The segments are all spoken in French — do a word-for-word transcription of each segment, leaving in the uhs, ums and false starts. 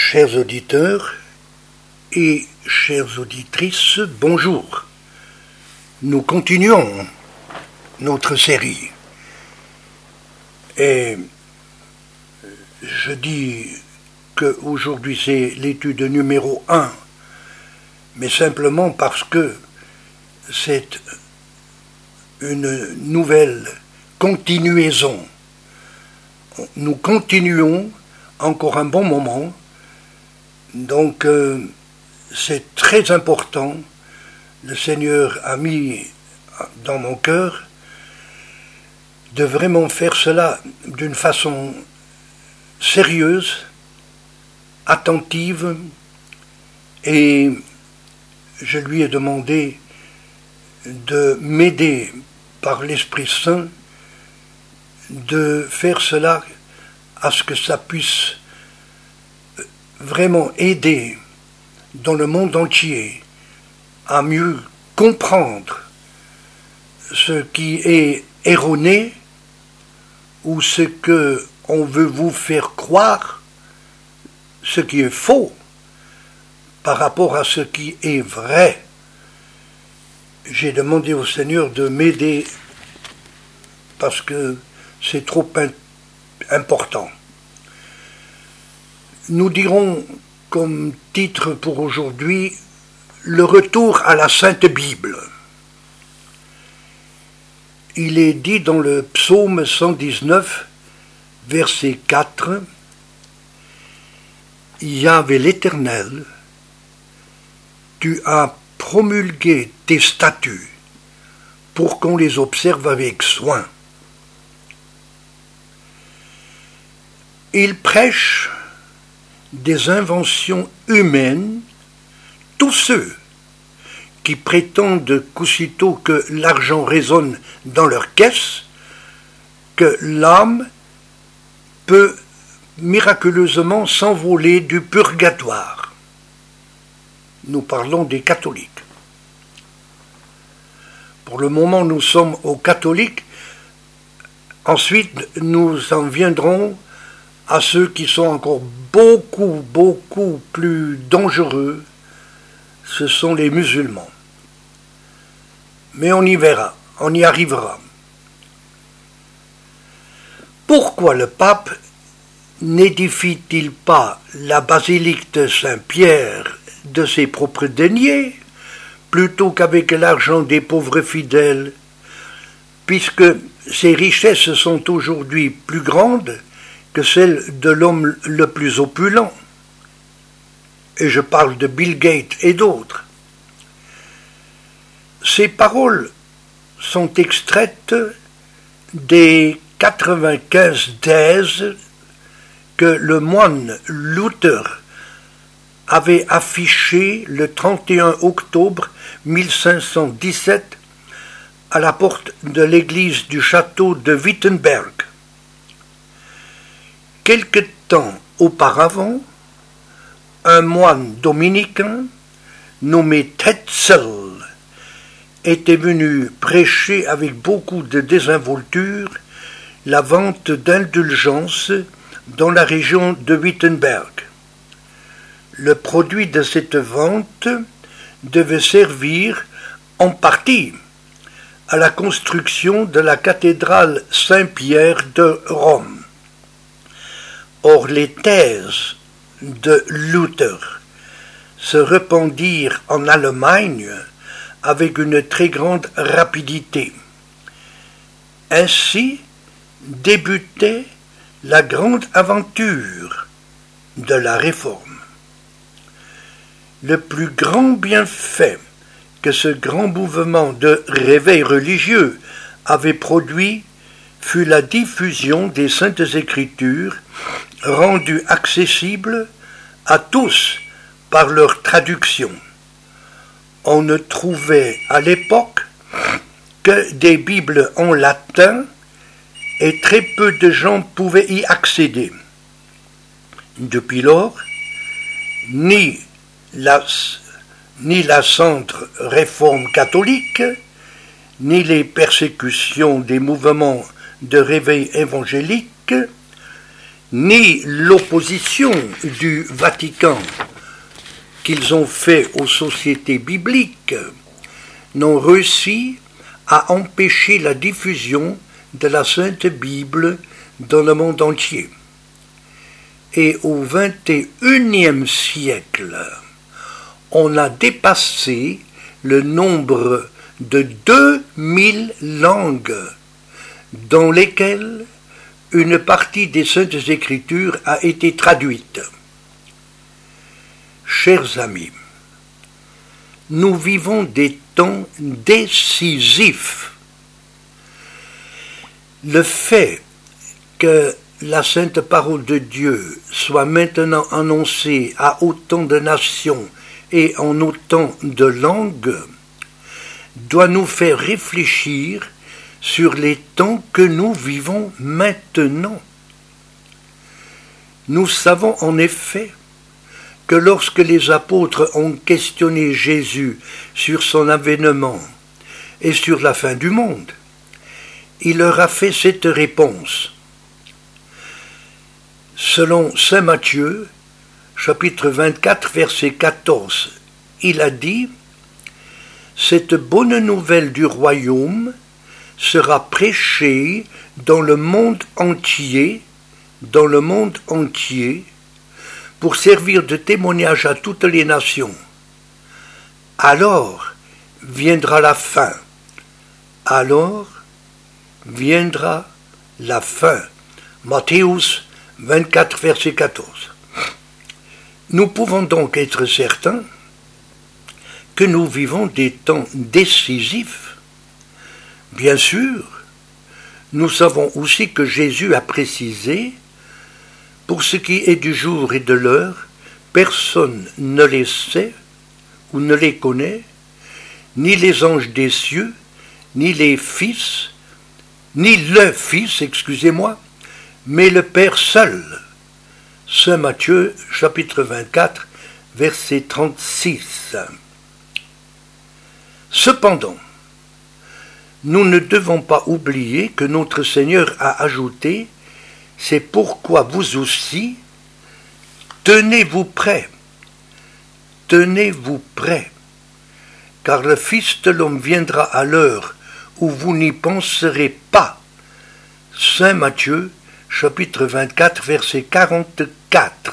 Chers auditeurs et chères auditrices, bonjour. Nous continuons notre série. Et je dis qu'aujourd'hui c'est l'étude numéro un, mais simplement parce que c'est une nouvelle continuaison. Nous continuons encore un bon moment. Donc, euh, c'est très important. Le Seigneur a mis dans mon cœur de vraiment faire cela d'une façon sérieuse, attentive, et je lui ai demandé de m'aider par l'Esprit Saint de faire cela à ce que ça puisse vraiment aider dans le monde entier à mieux comprendre ce qui est erroné ou ce que on veut vous faire croire, ce qui est faux par rapport à ce qui est vrai. J'ai demandé au Seigneur de m'aider parce que c'est trop important. Nous dirons comme titre pour aujourd'hui le retour à la Sainte Bible. Il est dit dans le psaume cent dix-neuf, verset quatre, « Yahvé l'Éternel, tu as promulgué tes statuts pour qu'on les observe avec soin. » Il prêche des inventions humaines, tous ceux qui prétendent qu'aussitôt que l'argent résonne dans leur caisse, que l'âme peut miraculeusement s'envoler du purgatoire. Nous parlons des catholiques. Pour le moment, nous sommes aux catholiques. Ensuite, nous en viendrons à ceux qui sont encore beaucoup, beaucoup plus dangereux, ce sont les musulmans. Mais on y verra, on y arrivera. Pourquoi le pape n'édifie-t-il pas la basilique de Saint-Pierre de ses propres deniers, plutôt qu'avec l'argent des pauvres fidèles, puisque ses richesses sont aujourd'hui plus grandes que celle de l'homme le plus opulent, et je parle de Bill Gates et d'autres. Ces paroles sont extraites des quatre-vingt-quinze thèses que le moine Luther avait affichées le trente et un octobre mille cinq cent dix-sept à la porte de l'église du château de Wittenberg. Quelque temps auparavant, un moine dominicain nommé Tetzel était venu prêcher avec beaucoup de désinvolture la vente d'indulgences dans la région de Wittenberg. Le produit de cette vente devait servir en partie à la construction de la cathédrale Saint-Pierre de Rome. Or, les thèses de Luther se répandirent en Allemagne avec une très grande rapidité. Ainsi débutait la grande aventure de la Réforme. Le plus grand bienfait que ce grand mouvement de réveil religieux avait produit fut la diffusion des Saintes Écritures rendues accessibles à tous par leur traduction. On ne trouvait à l'époque que des Bibles en latin et très peu de gens pouvaient y accéder. Depuis lors, ni la, ni la Centre Réforme catholique, ni les persécutions des mouvements de réveil évangélique, ni l'opposition du Vatican qu'ils ont fait aux sociétés bibliques n'ont réussi à empêcher la diffusion de la Sainte Bible dans le monde entier. Et au vingt et unième siècle, on a dépassé le nombre de deux mille langues dans lesquelles une partie des Saintes Écritures a été traduite. Chers amis, nous vivons des temps décisifs. Le fait que la sainte parole de Dieu soit maintenant annoncée à autant de nations et en autant de langues doit nous faire réfléchir sur les temps que nous vivons maintenant. Nous savons en effet que lorsque les apôtres ont questionné Jésus sur son avènement et sur la fin du monde, il leur a fait cette réponse. Selon saint Matthieu, chapitre vingt-quatre, verset quatorze, il a dit « Cette bonne nouvelle du royaume sera prêchée dans le monde entier, dans le monde entier, pour servir de témoignage à toutes les nations. Alors viendra la fin. Alors viendra la fin. » Matthéus vingt-quatre, verset quatorze. Nous pouvons donc être certains que nous vivons des temps décisifs. Bien sûr, nous savons aussi que Jésus a précisé « Pour ce qui est du jour et de l'heure, personne ne les sait ou ne les connaît, ni les anges des cieux, ni les fils, ni le Fils, excusez-moi, mais le Père seul. » Saint Matthieu, chapitre vingt-quatre, verset trente-six. Cependant, nous ne devons pas oublier que notre Seigneur a ajouté « C'est pourquoi vous aussi, tenez-vous prêts, tenez-vous prêts, car le Fils de l'homme viendra à l'heure où vous n'y penserez pas. » Saint Matthieu, chapitre vingt-quatre, verset quarante-quatre.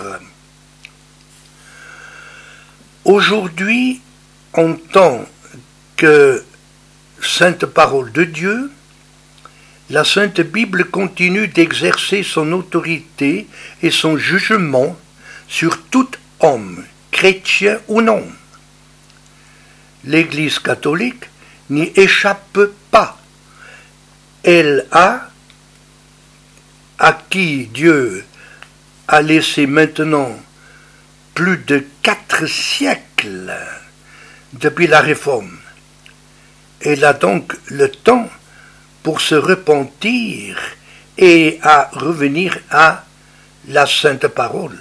Aujourd'hui, en tant que sainte parole de Dieu, la Sainte Bible continue d'exercer son autorité et son jugement sur tout homme, chrétien ou non. L'Église catholique n'y échappe pas. Elle a, à qui Dieu a laissé maintenant plus de quatre siècles depuis la Réforme. Elle a donc le temps pour se repentir et à revenir à la Sainte Parole.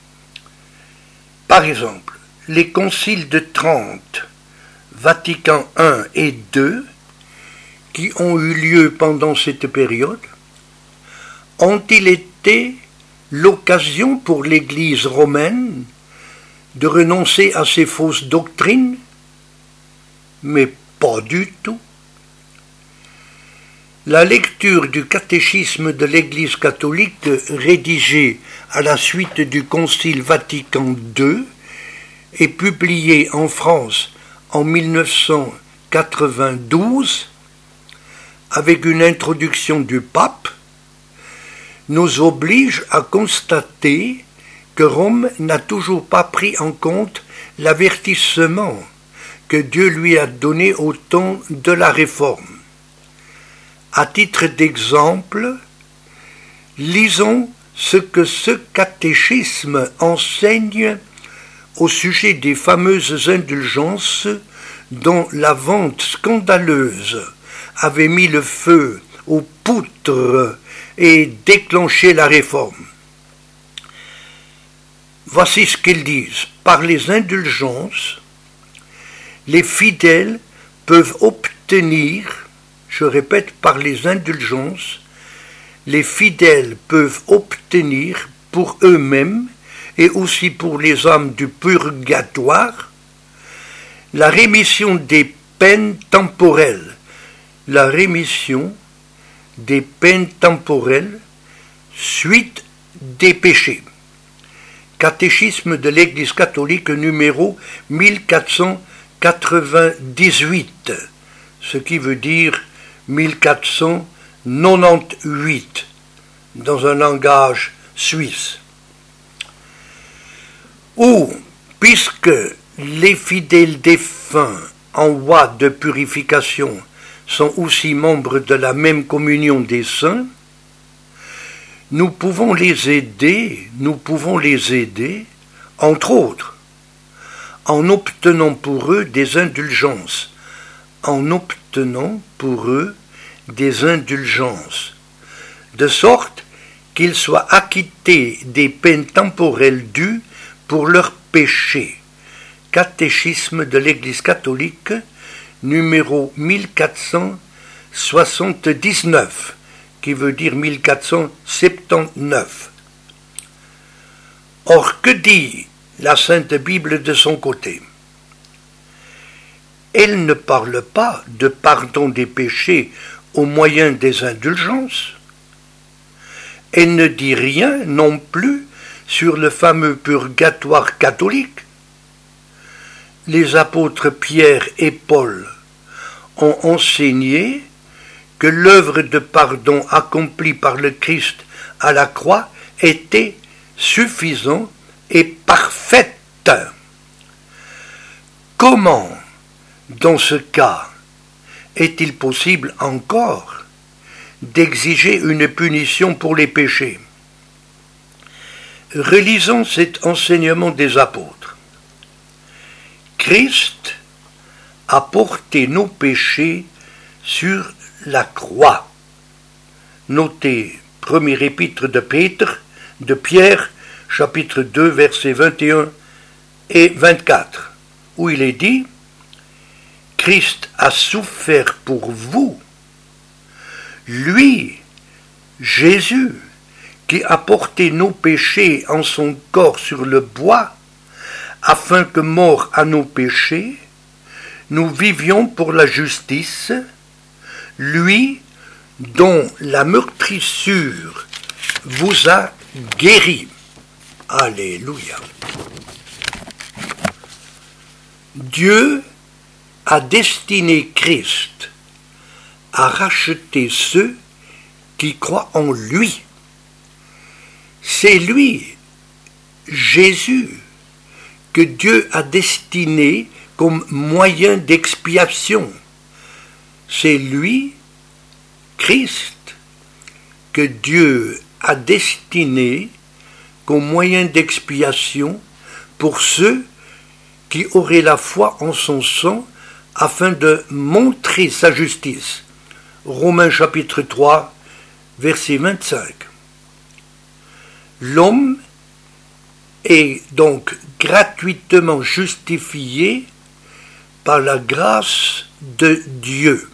Par exemple, les conciles de Trente, Vatican un et deux, qui ont eu lieu pendant cette période, ont-ils été l'occasion pour l'Église romaine de renoncer à ses fausses doctrines? Mais pas du tout. La lecture du catéchisme de l'Église catholique rédigé à la suite du Concile Vatican deux et publié en France en mille neuf cent quatre-vingt-douze avec une introduction du pape nous oblige à constater que Rome n'a toujours pas pris en compte l'avertissement que Dieu lui a donné au temps de la Réforme. À titre d'exemple, lisons ce que ce catéchisme enseigne au sujet des fameuses indulgences dont la vente scandaleuse avait mis le feu aux poutres et déclenché la Réforme. Voici ce qu'ils disent. Par les indulgences, les fidèles peuvent obtenir, je répète, par les indulgences, les fidèles peuvent obtenir pour eux-mêmes et aussi pour les âmes du purgatoire la rémission des peines temporelles, la rémission des peines temporelles suite des péchés. Catéchisme de l'Église catholique numéro mille quatre cent quatre-vingt-dix-huit, ce qui veut dire mille quatre cent quatre-vingt-dix-huit dans un langage suisse. Ou, puisque les fidèles défunts en voie de purification sont aussi membres de la même communion des saints, nous pouvons les aider, nous pouvons les aider, entre autres, en obtenant pour eux des indulgences, en obtenant pour eux des indulgences, de sorte qu'ils soient acquittés des peines temporelles dues pour leurs péchés. Catéchisme de l'Église catholique, numéro mille quatre cent soixante-dix-neuf, qui veut dire mille quatre cent soixante-dix-neuf. Or, que dit la Sainte Bible de son côté? Elle ne parle pas de pardon des péchés au moyen des indulgences. Elle ne dit rien non plus sur le fameux purgatoire catholique. Les apôtres Pierre et Paul ont enseigné que l'œuvre de pardon accomplie par le Christ à la croix était suffisante et parfaite. Comment, dans ce cas, est-il possible encore d'exiger une punition pour les péchés? Relisons cet enseignement des apôtres. Christ a porté nos péchés sur la croix. Notez premier épître de Petre, de Pierre, chapitre deux, versets vingt et un et vingt-quatre, où il est dit « Christ a souffert pour vous, lui, Jésus, qui a porté nos péchés en son corps sur le bois, afin que, mort à nos péchés, nous vivions pour la justice, lui dont la meurtrissure vous a guéri. » Alléluia. Dieu a destiné Christ à racheter ceux qui croient en lui. C'est lui, Jésus, que Dieu a destiné comme moyen d'expiation. C'est lui, Christ, que Dieu a destiné comme moyen d'expiation pour ceux qui auraient la foi en son sang afin de montrer sa justice. Romains chapitre trois, verset vingt-cinq. L'homme est donc gratuitement justifié par la grâce de Dieu.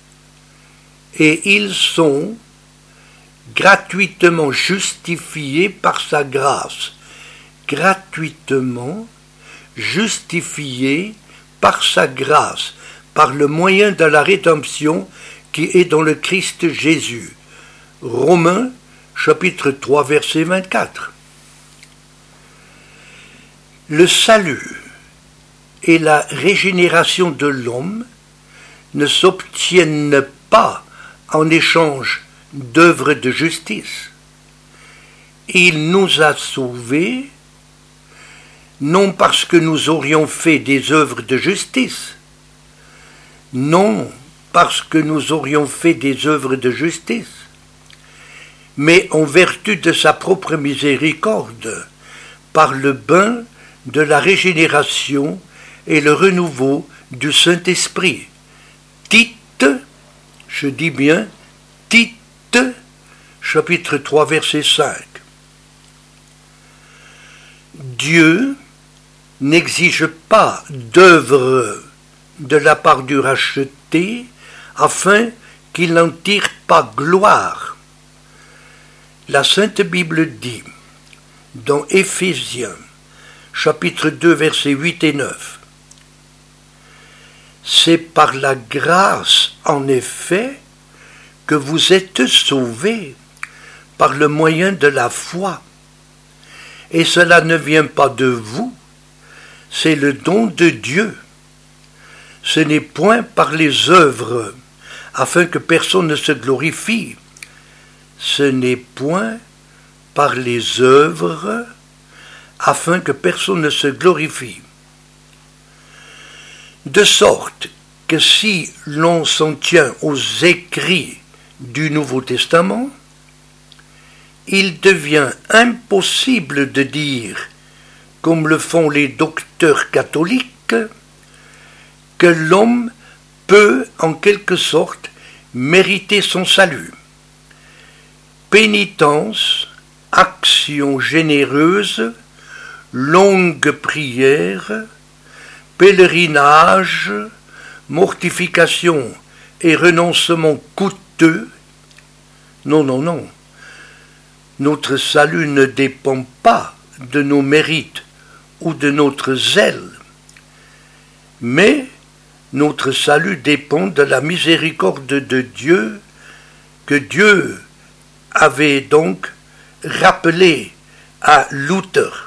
Et ils sont gratuitement justifiés par sa grâce. Gratuitement justifiés par sa grâce, par le moyen de la rédemption qui est dans le Christ Jésus. Romains chapitre trois, verset vingt-quatre. Le salut et la régénération de l'homme ne s'obtiennent pas en échange d'œuvres de justice. Il nous a sauvés non parce que nous aurions fait des œuvres de justice, non parce que nous aurions fait des œuvres de justice, mais en vertu de sa propre miséricorde, par le bain de la régénération et le renouveau du Saint-Esprit. Tite, je dis bien, Tite, chapitre trois, verset cinq. Dieu n'exige pas d'œuvre de la part du racheté afin qu'il n'en tire pas gloire. La Sainte Bible dit, dans Éphésiens, chapitre deux, versets huit et neuf, « C'est par la grâce, en effet, que vous êtes sauvés, par le moyen de la foi. Et cela ne vient pas de vous, c'est le don de Dieu. Ce n'est point par les œuvres, afin que personne ne se glorifie. Ce n'est point par les œuvres, afin que personne ne se glorifie. De sorte que si l'on s'en tient aux écrits du Nouveau Testament, il devient impossible de dire, comme le font les docteurs catholiques, que l'homme peut en quelque sorte mériter son salut. Pénitence, action généreuse, longue prière, pèlerinage, mortification et renoncement coûteux. Non, non, non. Notre salut ne dépend pas de nos mérites ou de notre zèle, mais notre salut dépend de la miséricorde de Dieu, que Dieu avait donc rappelé à Luther.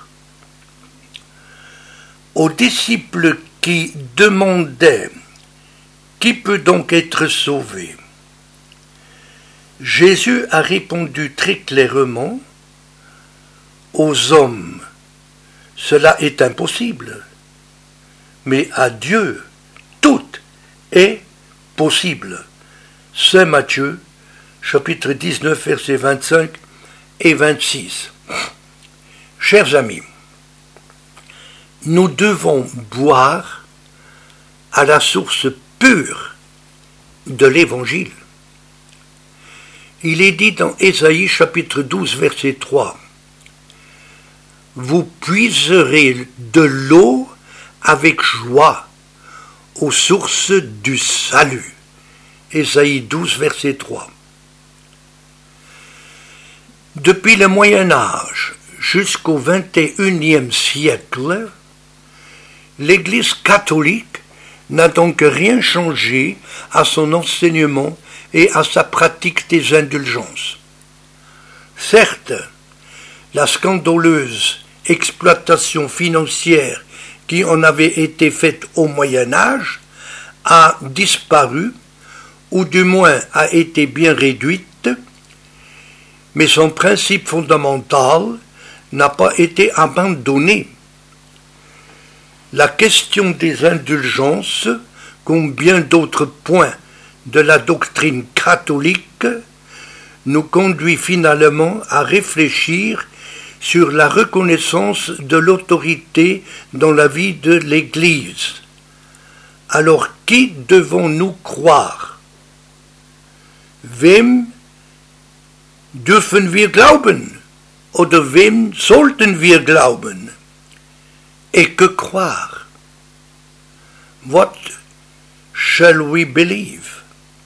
Aux disciples qui demandaient « Qui peut donc être sauvé ?» Jésus a répondu très clairement « Aux hommes, cela est impossible, mais à Dieu, tout est possible. » Saint Matthieu, chapitre dix-neuf, versets vingt-cinq et vingt-six. Chers amis, nous devons boire à la source pure de l'Évangile. Il est dit dans Ésaïe chapitre douze, verset trois, « Vous puiserez de l'eau avec joie aux sources du salut. » Ésaïe douze, verset trois. Depuis le Moyen Âge jusqu'au vingt et unième siècle, l'Église catholique n'a donc rien changé à son enseignement et à sa pratique des indulgences. Certes, la scandaleuse exploitation financière qui en avait été faite au Moyen Âge a disparu, ou du moins a été bien réduite, mais son principe fondamental n'a pas été abandonné. La question des indulgences, comme bien d'autres points de la doctrine catholique, nous conduit finalement à réfléchir sur la reconnaissance de l'autorité dans la vie de l'Église. Alors, qui devons-nous croire? Wem dürfen wir glauben? Oder wem sollten wir glauben? Et que croire? What shall we believe?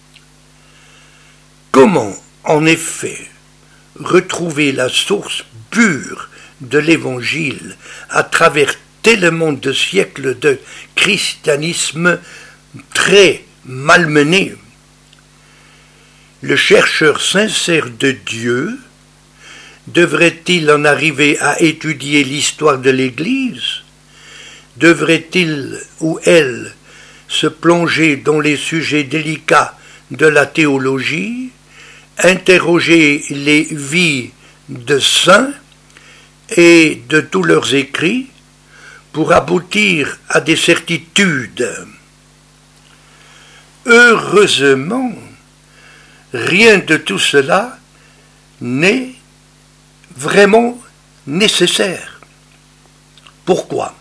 Comment, en effet, retrouver la source pure de l'Évangile à travers tellement de siècles de christianisme très malmené? Le chercheur sincère de Dieu devrait-il en arriver à étudier l'histoire de l'Église? Devrait-il ou elle se plonger dans les sujets délicats de la théologie, interroger les vies de saints et de tous leurs écrits pour aboutir à des certitudes? Heureusement, rien de tout cela n'est vraiment nécessaire. Pourquoi?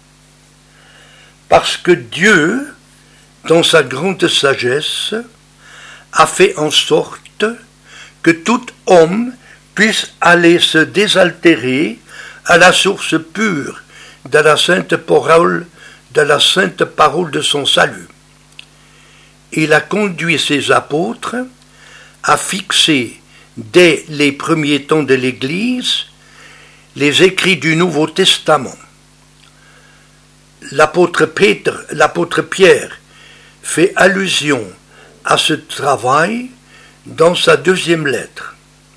Parce que Dieu, dans sa grande sagesse, a fait en sorte que tout homme puisse aller se désaltérer à la source pure de la sainte parole, de la sainte parole de son salut. Il a conduit ses apôtres à fixer dès les premiers temps de l'Église, les écrits du Nouveau Testament. L'apôtre Peter, l'apôtre Pierre fait allusion à ce travail dans sa deuxième lettre.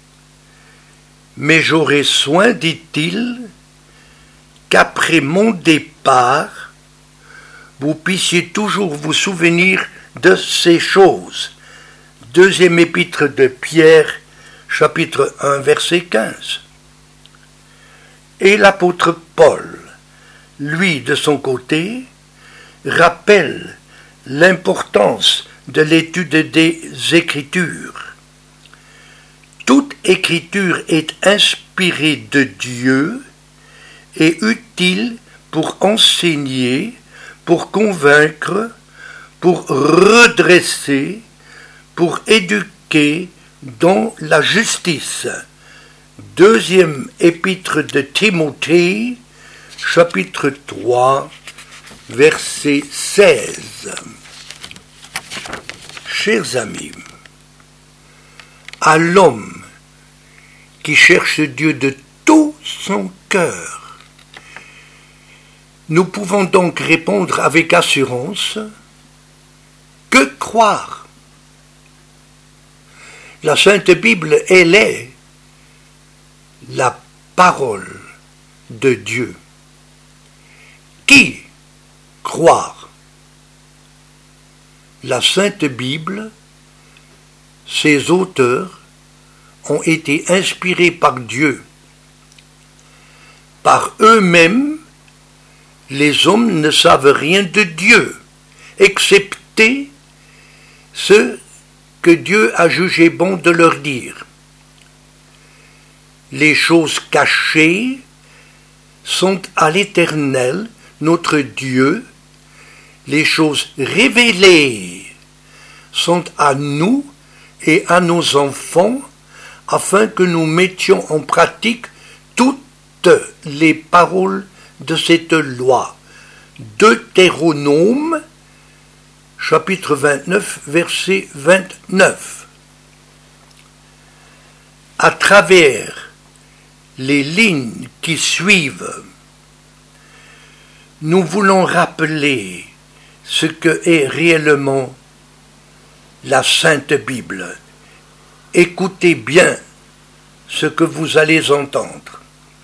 Mais j'aurai soin, dit-il, qu'après mon départ, vous puissiez toujours vous souvenir de ces choses. Deuxième épître de Pierre, chapitre un, verset quinze. Et l'apôtre Paul, lui, de son côté, rappelle l'importance de l'étude des Écritures. Toute écriture est inspirée de Dieu et utile pour enseigner, pour convaincre, pour redresser, pour éduquer dans la justice. Deuxième épître de Timothée, chapitre trois, verset seize. Chers amis, à l'homme qui cherche Dieu de tout son cœur, nous pouvons donc répondre avec assurance: que croire? La Sainte Bible, elle est la parole de Dieu. Qui croire? La Sainte Bible, ses auteurs ont été inspirés par Dieu. Par eux-mêmes, les hommes ne savent rien de Dieu, excepté ce que Dieu a jugé bon de leur dire. Les choses cachées sont à l'Éternel, notre Dieu. Les choses révélées sont à nous et à nos enfants, afin que nous mettions en pratique toutes les paroles de cette loi. Deutéronome, chapitre vingt-neuf, verset vingt-neuf. À travers les lignes qui suivent, nous voulons rappeler ce que est réellement la Sainte Bible. Écoutez bien ce que vous allez entendre.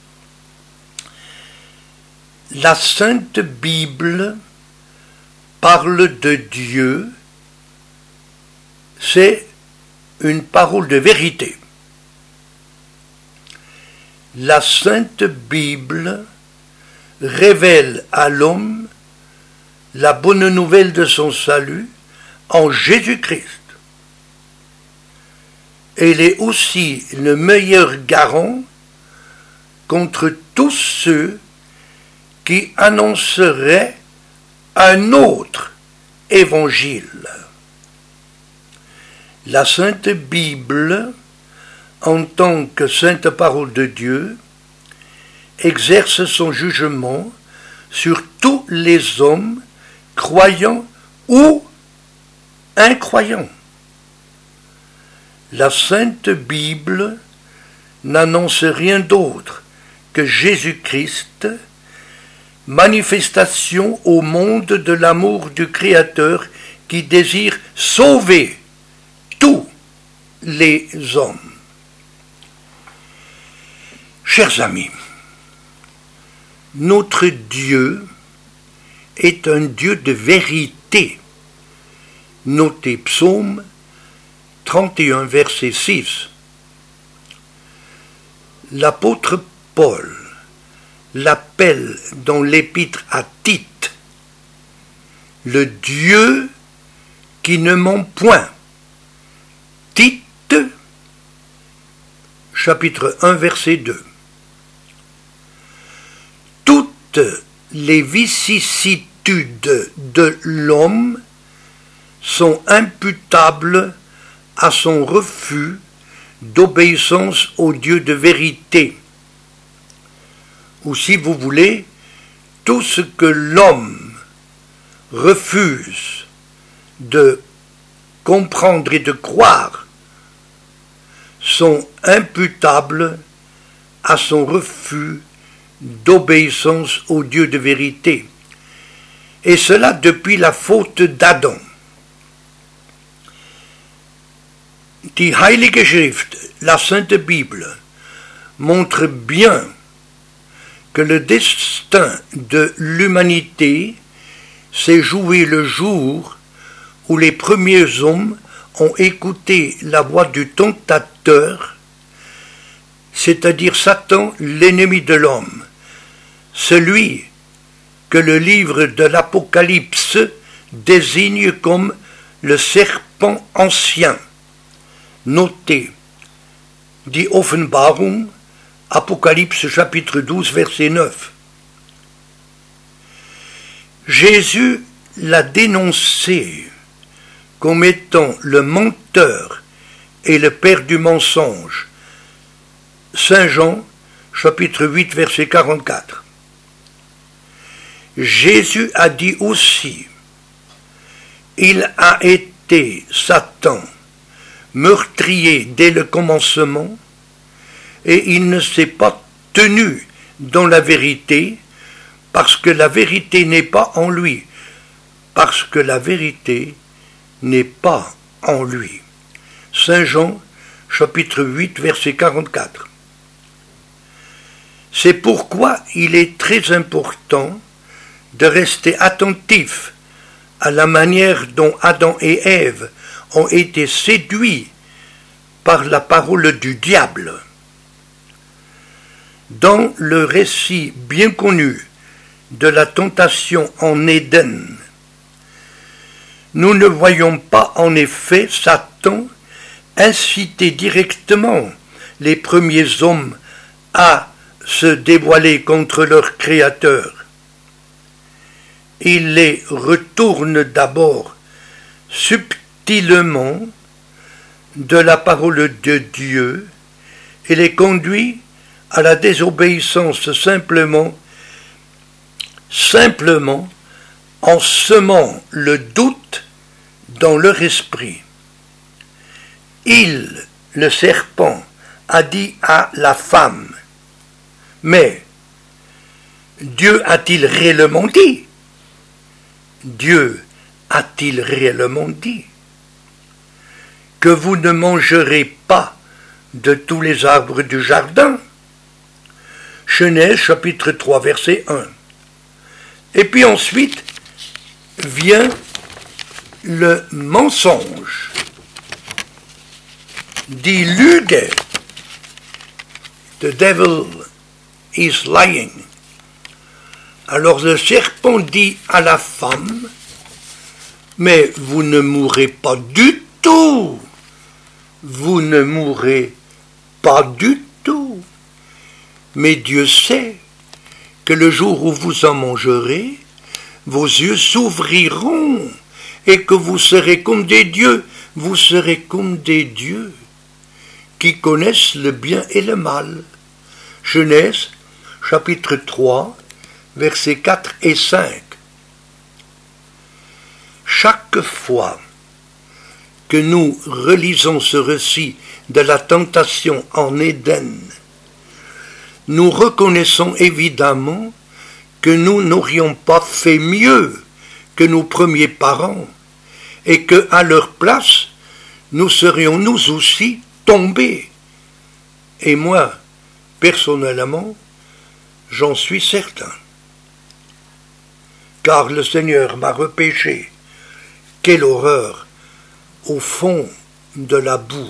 La Sainte Bible parle de Dieu, c'est une parole de vérité. La Sainte Bible révèle à l'homme la bonne nouvelle de son salut en Jésus-Christ. Elle est aussi le meilleur garant contre tous ceux qui annonceraient un autre évangile. La Sainte Bible, en tant que sainte parole de Dieu, exerce son jugement sur tous les hommes, croyants ou incroyants. La Sainte Bible n'annonce rien d'autre que Jésus-Christ, manifestation au monde de l'amour du Créateur qui désire sauver tous les hommes. Chers amis, notre Dieu est un Dieu de vérité. Notez Psaume trente et un, verset six. L'apôtre Paul l'appelle dans l'épître à Tite le Dieu qui ne ment point. Tite, chapitre un, verset deux. Toutes les vicissitudes de l'homme sont imputables à son refus d'obéissance au Dieu de vérité. Ou si vous voulez, tout ce que l'homme refuse de comprendre et de croire sont imputables à son refus d'obéissance au Dieu de vérité, et cela depuis la faute d'Adam. Die Heilige Schrift, la Sainte Bible, montre bien que le destin de l'humanité s'est joué le jour où les premiers hommes ont écouté la voix du tentateur, c'est-à-dire Satan, l'ennemi de l'homme, celui que le livre de l'Apocalypse désigne comme le serpent ancien. Notez, die Offenbarung, Apocalypse chapitre douze, verset neuf. Jésus l'a dénoncé comme étant le menteur et le père du mensonge. Saint Jean, chapitre huit, verset quarante-quatre. Jésus a dit aussi, il a été Satan, meurtrier dès le commencement, et il ne s'est pas tenu dans la vérité, parce que la vérité n'est pas en lui, parce que la vérité n'est pas en lui. Saint Jean, chapitre huit, verset quarante-quatre. C'est pourquoi il est très important de rester attentif à la manière dont Adam et Ève ont été séduits par la parole du diable. Dans le récit bien connu de la tentation en Éden, nous ne voyons pas en effet Satan inciter directement les premiers hommes à se dévoiler contre leur Créateur. Il les retourne d'abord subtilement de la parole de Dieu et les conduit à la désobéissance simplement, simplement en semant le doute dans leur esprit. Il, le serpent, a dit à la femme, mais Dieu a-t-il réellement dit? Dieu a-t-il réellement dit que vous ne mangerez pas de tous les arbres du jardin? Genèse chapitre trois, verset un. Et puis ensuite vient le mensonge. Die Lüge. The devil is lying. Alors le serpent dit à la femme, mais vous ne mourrez pas du tout. Vous ne mourrez pas du tout. Mais Dieu sait que le jour où vous en mangerez, vos yeux s'ouvriront et que vous serez comme des dieux. Vous serez comme des dieux qui connaissent le bien et le mal. Genèse, chapitre trois, versets quatre et cinq. Chaque fois que nous relisons ce récit de la tentation en Éden, nous reconnaissons évidemment que nous n'aurions pas fait mieux que nos premiers parents et que, à leur place, nous serions nous aussi tombés. Et moi, personnellement, j'en suis certain. Car le Seigneur m'a repêché. Quelle horreur! Au fond de la boue.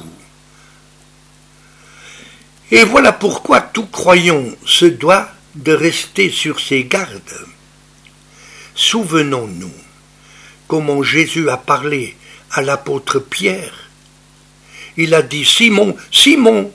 Et voilà pourquoi tout croyant se doit de rester sur ses gardes. Souvenons-nous comment Jésus a parlé à l'apôtre Pierre. Il a dit, Simon, Simon,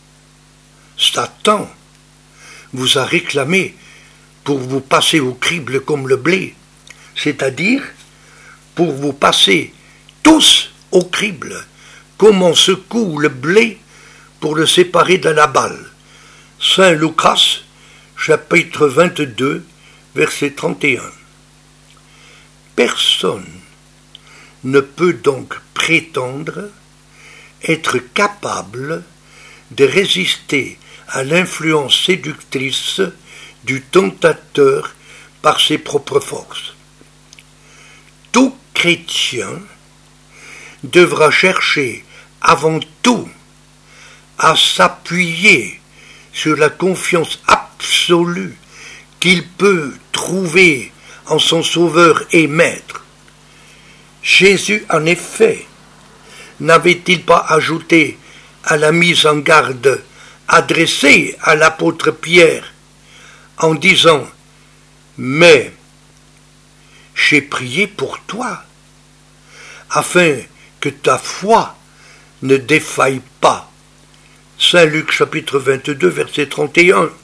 Satan vous a réclamé pour vous passer au crible comme le blé, c'est-à-dire pour vous passer tous au crible, comme on secoue le blé pour le séparer de la balle. Saint Lucas, chapitre vingt-deux, verset trente et un. Personne ne peut donc prétendre être capable de résister à l'influence séductrice du tentateur par ses propres forces. Tout chrétien devra chercher avant tout à s'appuyer sur la confiance absolue qu'il peut trouver en son Sauveur et Maître. Jésus, en effet, n'avait-il pas ajouté à la mise en garde adressée à l'apôtre Pierre en disant « Mais j'ai prié pour toi, afin que ta foi ne défaille pas. » Saint Luc chapitre vingt-deux, verset trente et un.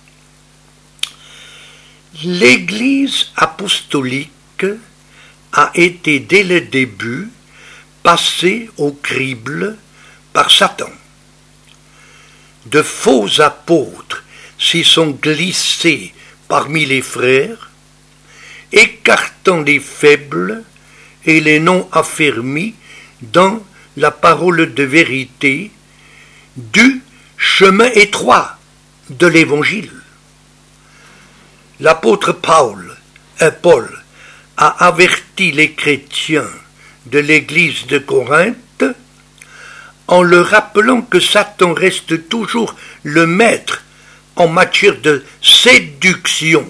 L'Église apostolique a été dès le début passée au crible par Satan. De faux apôtres s'y sont glissés parmi les frères, écartant les faibles et les non affermis dans la parole de vérité du chemin étroit de l'Évangile. L'apôtre Paul, euh, Paul a averti les chrétiens de l'Église de Corinthe en leur rappelant que Satan reste toujours le maître en matière de séduction.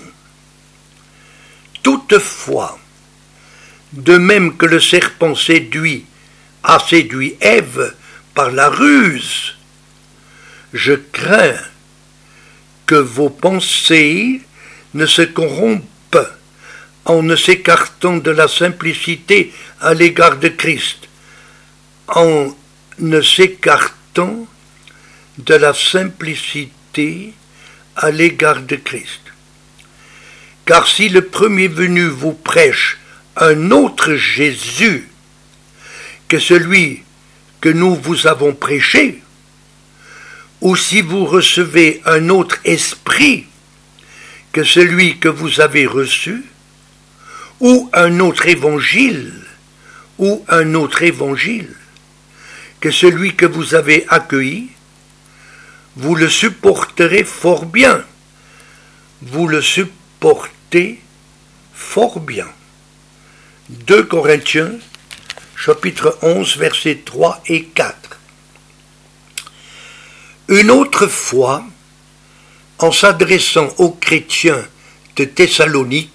Toutefois, de même que le serpent séduit, a séduit Ève par la ruse, je crains que vos pensées ne se corrompent en ne s'écartant de la simplicité à l'égard de Christ, en ne s'écartant de la simplicité à l'égard de Christ. Car si le premier venu vous prêche un autre Jésus que celui que nous vous avons prêché, ou si vous recevez un autre esprit que celui que vous avez reçu, ou un autre évangile, ou un autre évangile que celui que vous avez accueilli, vous le supporterez fort bien. Vous le supportez fort bien. deux Corinthiens, chapitre onze, versets trois et quatre. Une autre fois, en s'adressant aux chrétiens de Thessalonique,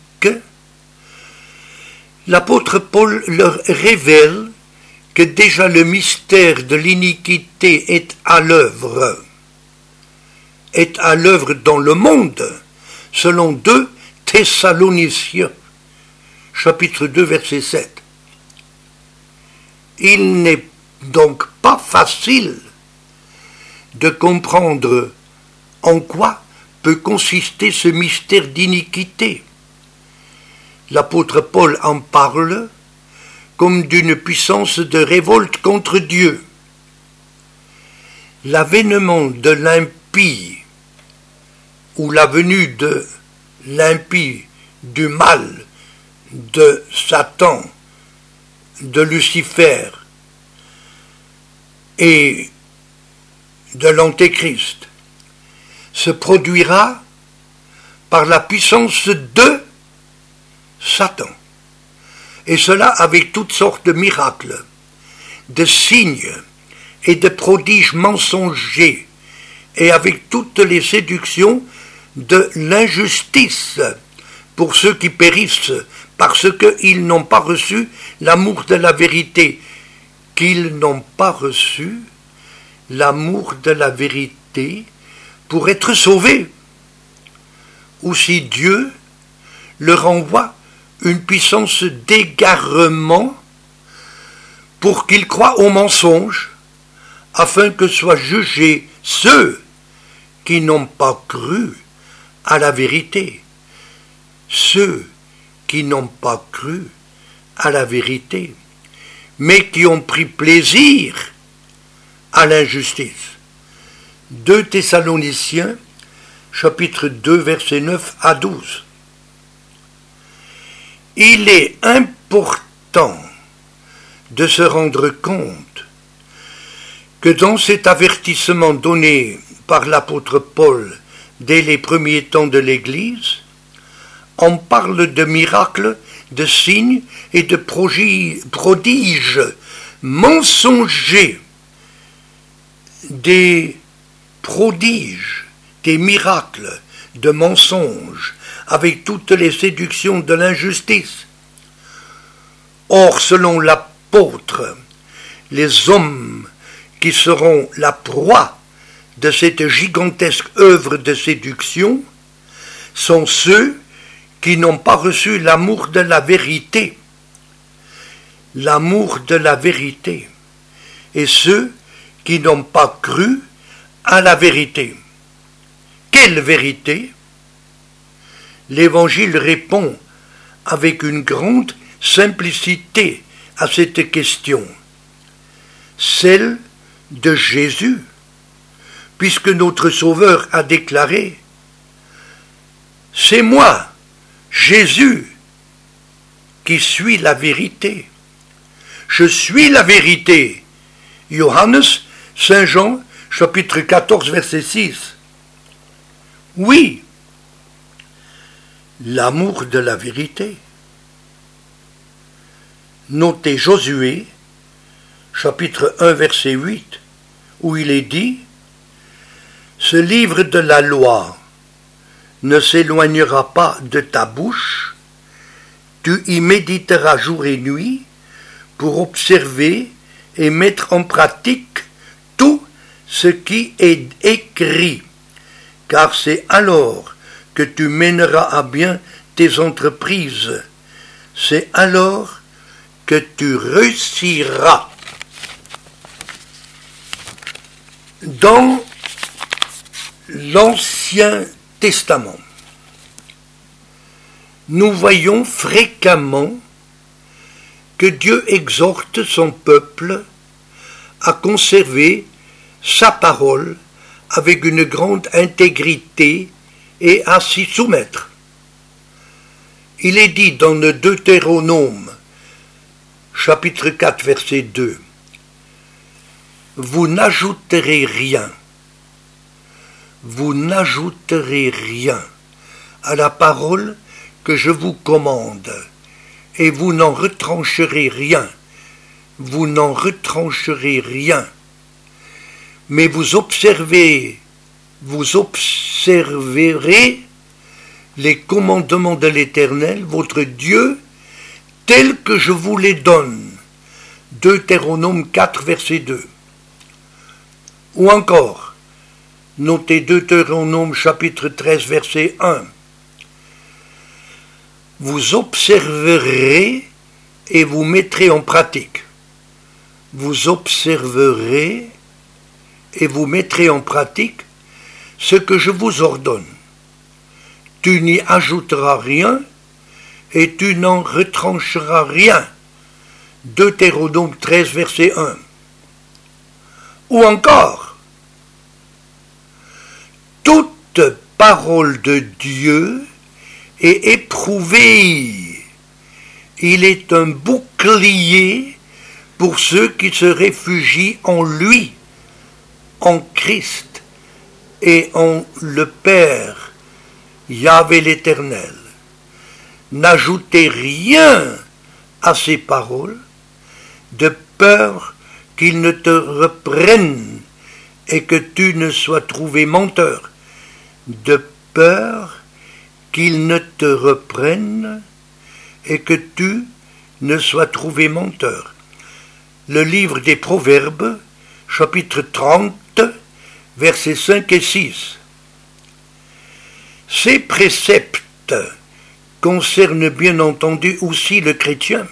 l'apôtre Paul leur révèle que déjà le mystère de l'iniquité est à l'œuvre, est à l'œuvre dans le monde, selon deux Thessaloniciens, chapitre deux, verset sept. Il n'est donc pas facile de comprendre en quoi peut consister ce mystère d'iniquité. L'apôtre Paul en parle comme d'une puissance de révolte contre Dieu. L'avènement de l'impie, ou la venue de l'impie, du mal, de Satan, de Lucifer et de l'Antéchrist, se produira par la puissance de Satan. Et cela avec toutes sortes de miracles, de signes et de prodiges mensongers, et avec toutes les séductions de l'injustice pour ceux qui périssent parce qu'ils n'ont pas reçu l'amour de la vérité, qu'ils n'ont pas reçu l'amour de la vérité pour être sauvés, ou si Dieu leur envoie une puissance d'égarement pour qu'ils croient au mensonge, afin que soient jugés ceux qui n'ont pas cru à la vérité, ceux qui n'ont pas cru à la vérité, mais qui ont pris plaisir à l'injustice. deux Thessaloniciens, chapitre deux, versets neuf à douze. Il est important de se rendre compte que dans cet avertissement donné par l'apôtre Paul dès les premiers temps de l'Église, on parle de miracles, de signes et de prodiges mensongers, des prodiges, des miracles, de mensonges, avec toutes les séductions de l'injustice. Or, selon l'apôtre, les hommes qui seront la proie de cette gigantesque œuvre de séduction sont ceux qui n'ont pas reçu l'amour de la vérité, l'amour de la vérité, et ceux qui n'ont pas cru à la vérité. Quelle vérité? L'Évangile répond avec une grande simplicité à cette question, celle de Jésus, puisque notre Sauveur a déclaré « C'est moi, Jésus, qui suis la vérité. Je suis la vérité. » Johannes, Saint Jean, chapitre quatorze, verset six. Oui, l'amour de la vérité. Notez Josué, chapitre un, verset huit, où il est dit « Ce livre de la loi ne s'éloignera pas de ta bouche, tu y méditeras jour et nuit pour observer et mettre en pratique tout ce qui est écrit, car c'est alors que tu mèneras à bien tes entreprises, c'est alors que tu réussiras. » Dans l'Ancien Testament, nous voyons fréquemment que Dieu exhorte son peuple à conserver sa parole avec une grande intégrité et à s'y soumettre. Il est dit dans le Deutéronome, chapitre quatre, verset deux, « Vous n'ajouterez rien, vous n'ajouterez rien à la parole que je vous commande, et vous n'en retrancherez rien, vous n'en retrancherez rien, mais vous observez, vous observerez les commandements de l'Éternel, votre Dieu, tels que je vous les donne. » Deutéronome quatre, verset deux. Ou encore, notez Deutéronome chapitre treize, verset un. « Vous observerez et vous mettrez en pratique. Vous observerez et vous mettrez en pratique ce que je vous ordonne. Tu n'y ajouteras rien et tu n'en retrancheras rien. » Deutéronome treize, verset un. Ou encore, toute parole de Dieu est éprouvée. Il est un bouclier pour ceux qui se réfugient en lui, en Christ et en le Père, Yahvé l'Éternel. N'ajoutez rien à ces paroles, de peur qu'ils ne te reprennent et que tu ne sois trouvé menteur, de peur qu'ils ne te reprennent et que tu ne sois trouvé menteur. Le livre des Proverbes, chapitre trente, versets cinq et six. Ces préceptes concernent bien entendu aussi le chrétien.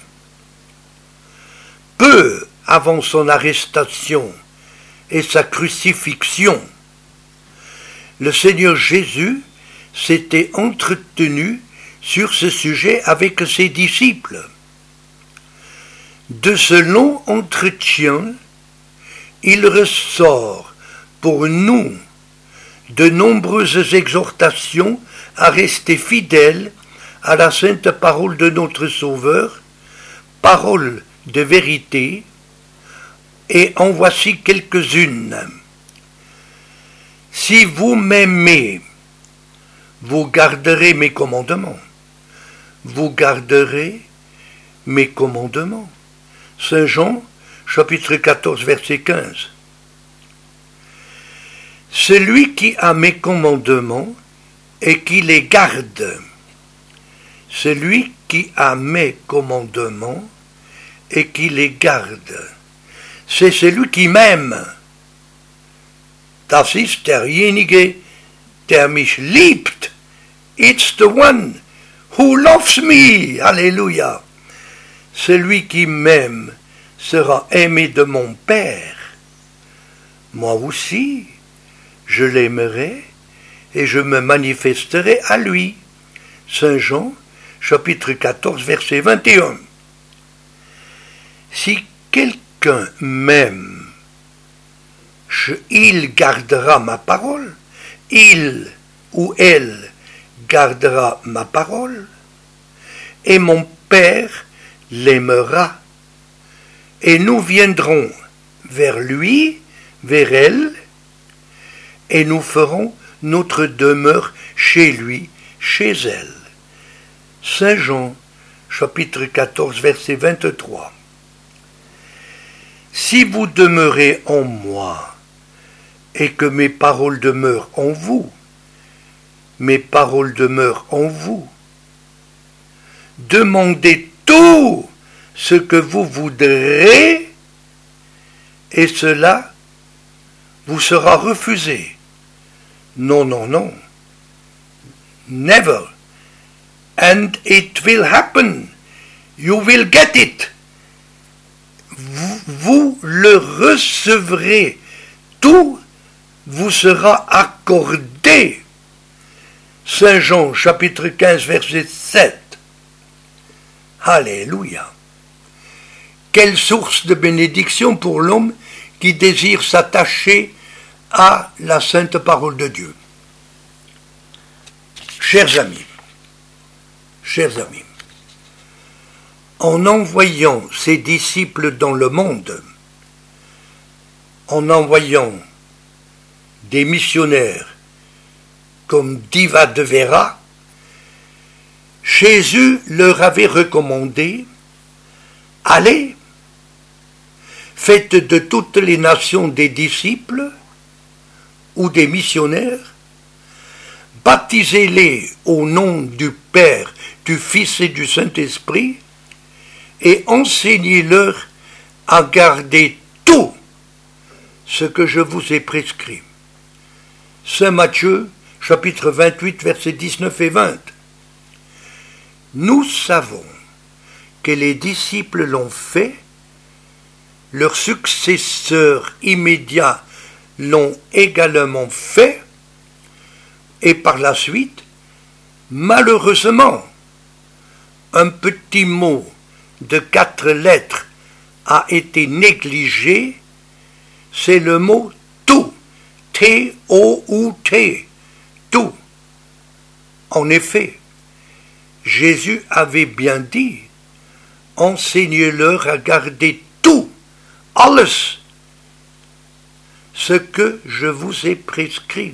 Peu avant son arrestation et sa crucifixion, le Seigneur Jésus s'était entretenu sur ce sujet avec ses disciples. De ce long entretien, il ressort pour nous de nombreuses exhortations à rester fidèles à la sainte parole de notre Sauveur, parole de vérité, et en voici quelques-unes. Si vous m'aimez, vous garderez mes commandements. Vous garderez mes commandements. Saint Jean, chapitre quatorze, verset quinze. Celui qui a mes commandements et qui les garde. Celui qui a mes commandements et qui les garde. C'est celui qui m'aime. Das ist derjenige, der mich liebt. It's the one who loves me. Alléluia. Celui qui m'aime sera aimé de mon Père. Moi aussi, je l'aimerai et je me manifesterai à lui. Saint Jean, chapitre quatorze, verset vingt et un. Si quelqu'un m'aime, je, il gardera ma parole. Il ou elle gardera ma parole. Et mon Père l'aimera. Et nous viendrons vers lui, vers elle, et nous ferons notre demeure chez lui, chez elle. Saint Jean, chapitre quatorze, verset vingt-trois. Si vous demeurez en moi, et que mes paroles demeurent en vous, mes paroles demeurent en vous, demandez tout ce que vous voudrez, et cela vous sera refusé. Non, non, non. Never. And it will happen. You will get it. Vous, vous le recevrez. Tout vous sera accordé. Saint Jean, chapitre quinze, verset sept. Alléluia. Quelle source de bénédiction pour l'homme qui désire s'attacher à la sainte parole de Dieu. Chers amis, chers amis, en envoyant ses disciples dans le monde, en envoyant des missionnaires comme Diva de Vera, Jésus leur avait recommandé « Allez, faites de toutes les nations des disciples ou des missionnaires, baptisez-les au nom du Père, du Fils et du Saint-Esprit, et enseignez-leur à garder tout ce que je vous ai prescrit. » Saint Matthieu, chapitre vingt-huit, versets dix-neuf et vingt. Nous savons que les disciples l'ont fait, leurs successeurs immédiats l'ont également fait, et par la suite, malheureusement, un petit mot de quatre lettres a été négligé, c'est le mot tout, T O U T, tout. En effet, Jésus avait bien dit, enseignez-leur à garder tout, alles, ce que je vous ai prescrit.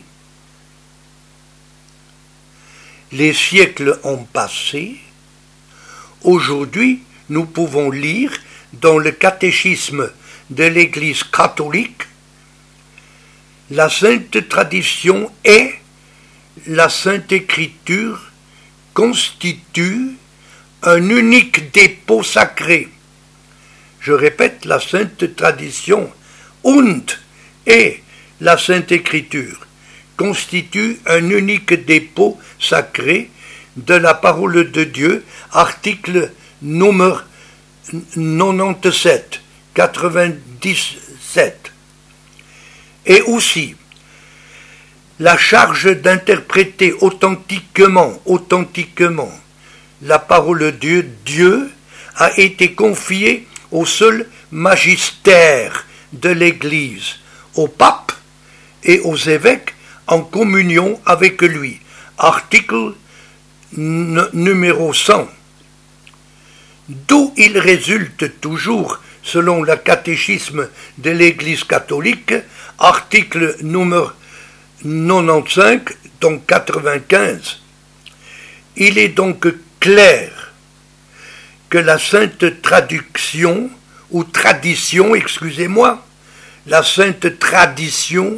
Les siècles ont passé. Aujourd'hui, nous pouvons lire dans le catéchisme de l'Église catholique, la Sainte Tradition et la Sainte Écriture constituent un unique dépôt sacré. Je répète, la Sainte Tradition und et la Sainte Écriture constituent un unique dépôt sacré de la parole de Dieu, article numéro quatre-vingt-dix-sept, quatre-vingt-dix-sept. Et aussi, la charge d'interpréter authentiquement, authentiquement, la parole de Dieu, Dieu a été confiée au seul magistère de l'Église, au pape et aux évêques en communion avec lui. Article n- numéro cent. D'où il résulte toujours selon le catéchisme de l'Église catholique, article numéro quatre-vingt-quinze, donc quatre-vingt-quinze. Il est donc clair que la sainte traduction, ou tradition, excusez-moi, la sainte tradition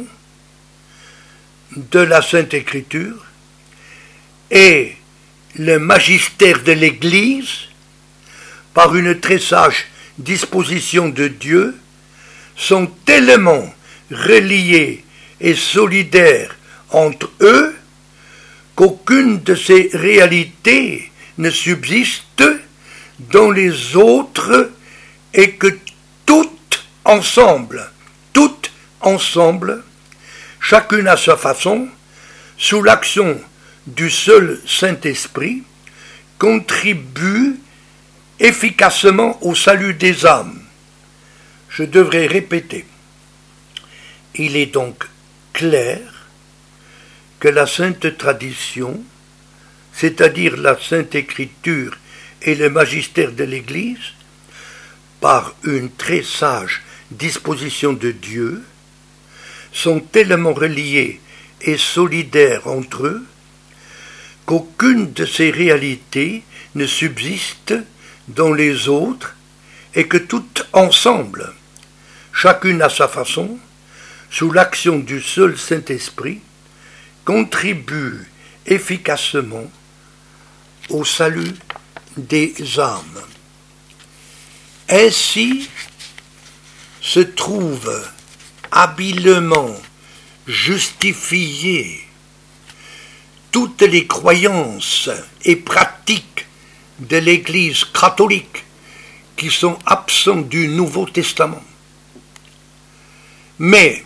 de la Sainte Écriture et le magistère de l'Église, par une très sage disposition de Dieu, sont tellement reliés et solidaires entre eux qu'aucune de ces réalités ne subsiste dans les autres et que toutes ensemble, toutes ensemble, chacune à sa façon, sous l'action du seul Saint-Esprit, contribuent efficacement au salut des âmes. Je devrais répéter. Il est donc clair que la sainte tradition, c'est-à-dire la sainte écriture et le magistère de l'Église, par une très sage disposition de Dieu, sont tellement reliés et solidaires entre eux qu'aucune de ces réalités ne subsiste dans les autres et que toutes ensemble, chacune à sa façon, sous l'action du seul Saint-Esprit, contribuent efficacement au salut des âmes. Ainsi se trouve habilement justifiées toutes les croyances et pratiques de l'Église catholique qui sont absents du Nouveau Testament. Mais,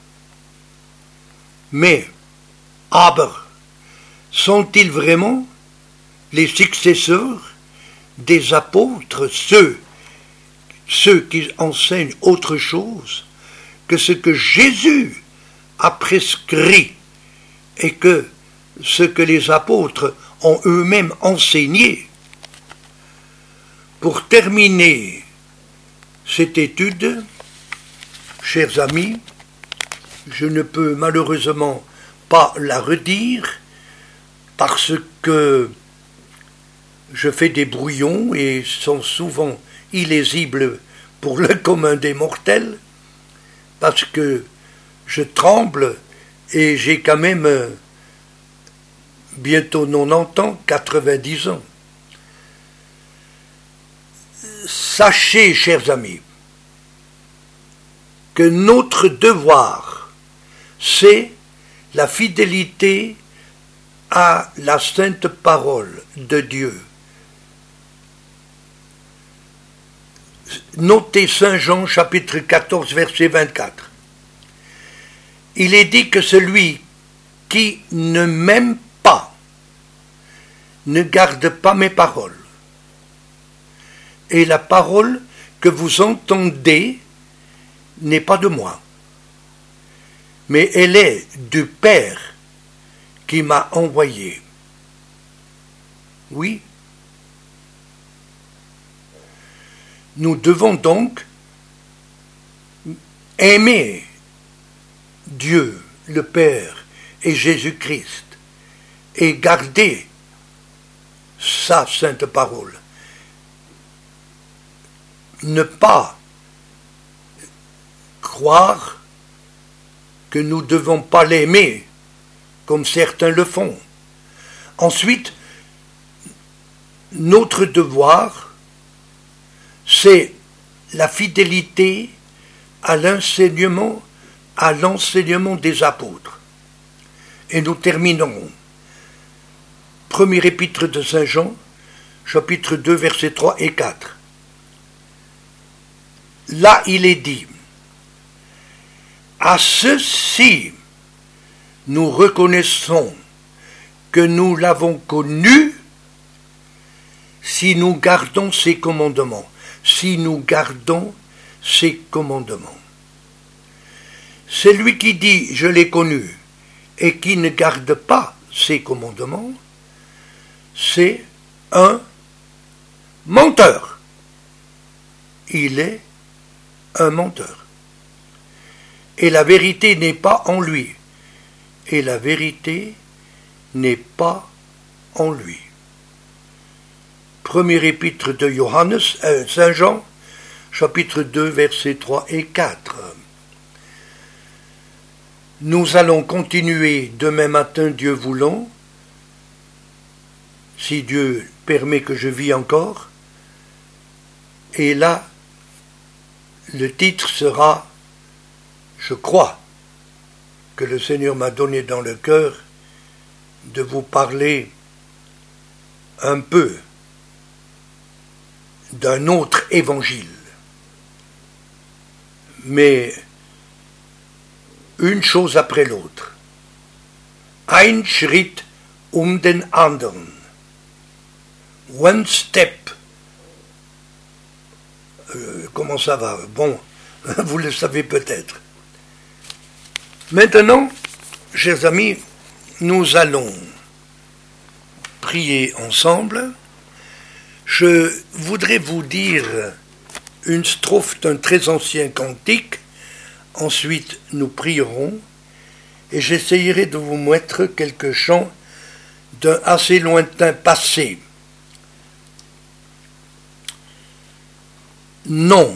mais, aber, sont-ils vraiment les successeurs des apôtres, ceux, ceux qui enseignent autre chose que ce que Jésus a prescrit et que ce que les apôtres ont eux-mêmes enseigné? Pour terminer cette étude, chers amis, je ne peux malheureusement pas la redire parce que je fais des brouillons et sont souvent illisibles pour le commun des mortels, parce que je tremble et j'ai quand même bientôt quatre-vingt-dix ans, quatre-vingt-dix ans. Sachez, chers amis, que notre devoir, c'est la fidélité à la sainte parole de Dieu. Notez Saint Jean chapitre quatorze verset vingt-quatre. Il est dit que celui qui ne m'aime pas ne garde pas mes paroles. Et la parole que vous entendez n'est pas de moi, mais elle est du Père qui m'a envoyé. Oui. Nous devons donc aimer Dieu, le Père et Jésus-Christ et garder sa sainte parole. Ne pas croire que nous ne devons pas l'aimer comme certains le font. Ensuite, notre devoir, c'est la fidélité à l'enseignement, à l'enseignement des apôtres. Et nous terminerons. Premier épître de Saint Jean, chapitre deux, versets trois et quatre. Là, il est dit, à ceci, nous reconnaissons que nous l'avons connu si nous gardons ses commandements. Si nous gardons ses commandements. Celui qui dit « je l'ai connu » et qui ne garde pas ses commandements, c'est un menteur. Il est un menteur. Et la vérité n'est pas en lui. Et la vérité n'est pas en lui. Premier épître de Johannes, euh, Saint Jean, chapitre deux, versets trois et quatre. Nous allons continuer demain matin, Dieu voulant, si Dieu permet que je vis encore. Et là, le titre sera, je crois, que le Seigneur m'a donné dans le cœur de vous parler un peu d'un autre évangile. Mais une chose après l'autre. Ein Schritt um den anderen. One step. Euh, comment ça va? Bon, vous le savez peut-être. Maintenant, chers amis, nous allons prier ensemble. Je voudrais vous dire une strophe d'un très ancien cantique. Ensuite, nous prierons et j'essayerai de vous mettre quelques chants d'un assez lointain passé. Non,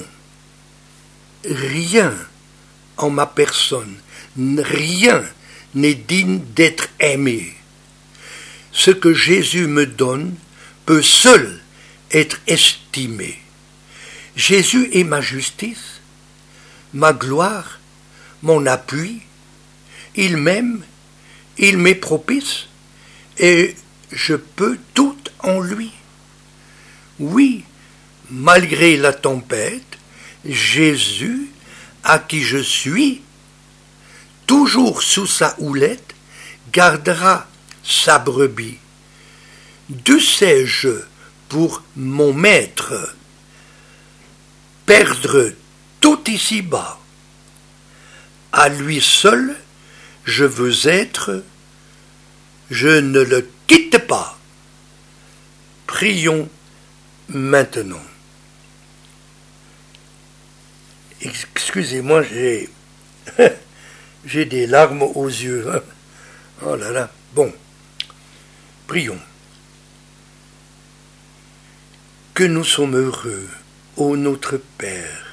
rien en ma personne, rien n'est digne d'être aimé. Ce que Jésus me donne peut seul être estimé. Jésus est ma justice, ma gloire, mon appui. Il m'aime, il m'est propice, et je peux tout en lui. Oui, malgré la tempête, Jésus, à qui je suis, toujours sous sa houlette, gardera sa brebis. Dussé-je, pour mon maître, perdre tout ici-bas. À lui seul, je veux être, je ne le quitte pas. Prions maintenant. Excusez-moi, j'ai, j'ai des larmes aux yeux. Oh là là. Bon, prions. Que nous sommes heureux, ô notre Père,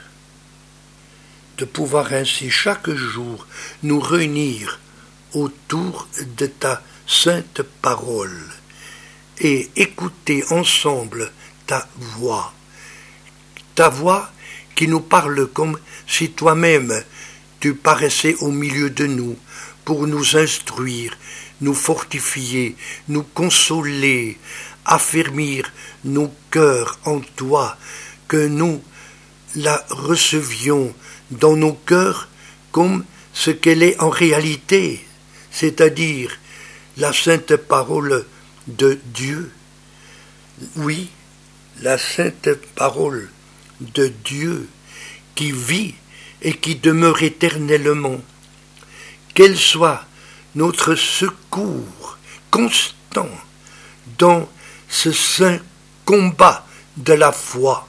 de pouvoir ainsi chaque jour nous réunir autour de ta sainte parole et écouter ensemble ta voix, ta voix qui nous parle comme si toi-même tu paraissais au milieu de nous pour nous instruire, nous fortifier, nous consoler, affermir nos cœurs en toi, que nous la recevions dans nos cœurs comme ce qu'elle est en réalité, c'est-à-dire la sainte parole de Dieu. Oui, la sainte parole de Dieu qui vit et qui demeure éternellement. Qu'elle soit notre secours constant dans ce saint combat de la foi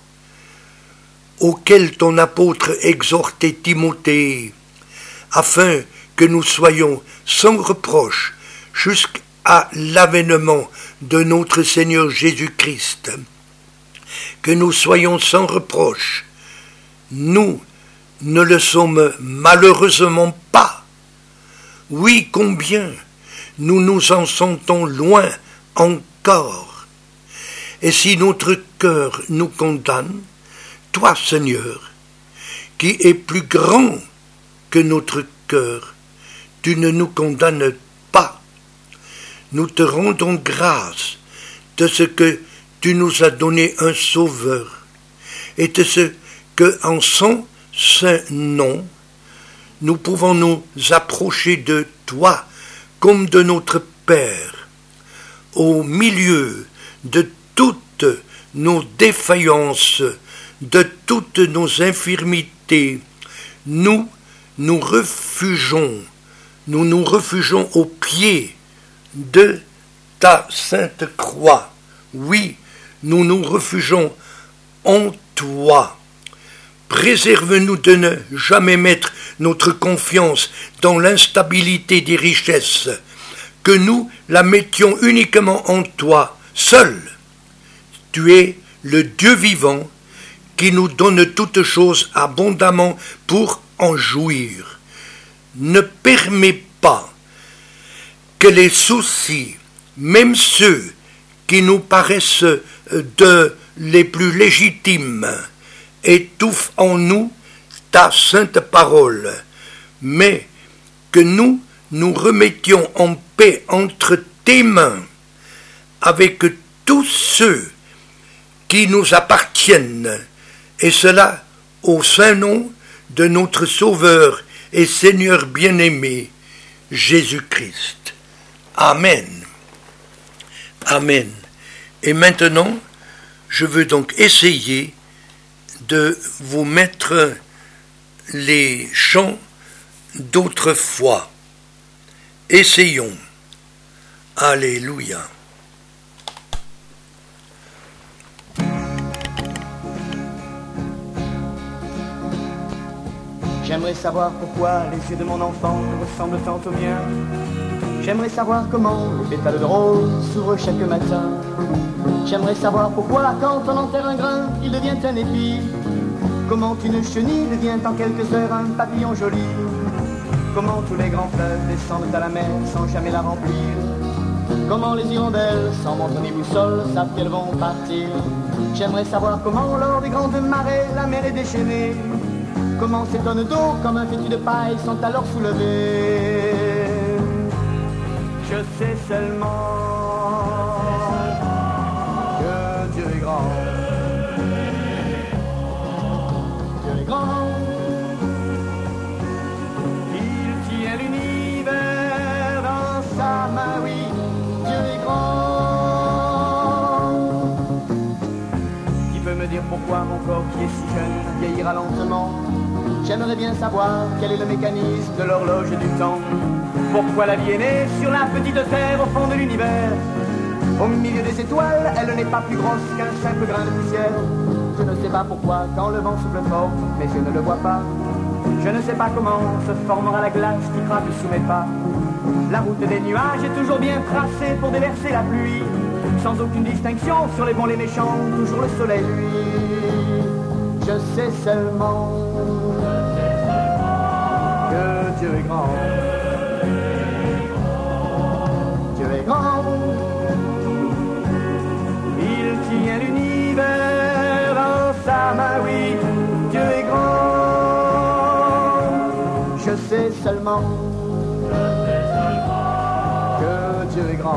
auquel ton apôtre exhortait Timothée, afin que nous soyons sans reproche jusqu'à l'avènement de notre Seigneur Jésus-Christ, que nous soyons sans reproche. Nous ne le sommes malheureusement pas. Oui, combien nous nous en sentons loin encore. Et si notre cœur nous condamne, toi, Seigneur, qui es plus grand que notre cœur, tu ne nous condamnes pas. Nous te rendons grâce de ce que tu nous as donné un sauveur et de ce que, en son saint nom, nous pouvons nous approcher de toi comme de notre Père, au milieu de toutes nos défaillances, de toutes nos infirmités. Nous nous refugeons, nous nous refugeons au pied de ta sainte croix. Oui, nous nous refugeons en toi Préserve-nous de ne jamais mettre notre confiance dans l'instabilité des richesses, que nous la mettions uniquement en toi, seul. Tu es le Dieu vivant qui nous donne toutes choses abondamment pour en jouir. Ne permets pas que les soucis, même ceux qui nous paraissent de les plus légitimes, étouffent en nous ta sainte parole, mais que nous nous remettions en paix entre tes mains avec tous ceux qui nous appartiennent, et cela au saint nom de notre Sauveur et Seigneur bien-aimé, Jésus-Christ. Amen. Amen. Et maintenant, je veux donc essayer de vous mettre les chants d'autrefois. Essayons. Alléluia. J'aimerais savoir pourquoi les yeux de mon enfant ressemblent tant aux miens. J'aimerais savoir comment les pétales de rose s'ouvrent chaque matin. J'aimerais savoir pourquoi quand on enterre un grain, il devient un épi. Comment une chenille devient en quelques heures un papillon joli. Comment tous les grands fleuves descendent à la mer sans jamais la remplir. Comment les hirondelles, sans montre ni boussole, savent qu'elles vont partir. J'aimerais savoir comment lors des grandes marées la mer est déchaînée. Comment ces tonnes d'eau, comme un fétu de paille, sont alors soulevées. Je sais seulement que Dieu est grand. Dieu est grand. Il tient l'univers dans sa main, oui. Dieu est grand. Qui peut me dire pourquoi mon corps qui est si jeune vieillira lentement? J'aimerais bien savoir quel est le mécanisme de l'horloge du temps. Pourquoi la vie est née sur la petite terre au fond de l'univers? Au milieu des étoiles, elle n'est pas plus grosse qu'un simple grain de poussière. Je ne sais pas pourquoi quand le vent souffle fort, mais je ne le vois pas. Je ne sais pas comment se formera la glace qui craque sous mes pas. La route des nuages est toujours bien tracée pour déverser la pluie. Sans aucune distinction sur les bons les méchants, toujours le soleil lui. Je sais seulement que Dieu est grand. Dieu est grand. Il tient l'univers dans sa main, oui. Dieu est grand. Je sais seulement que Dieu est grand.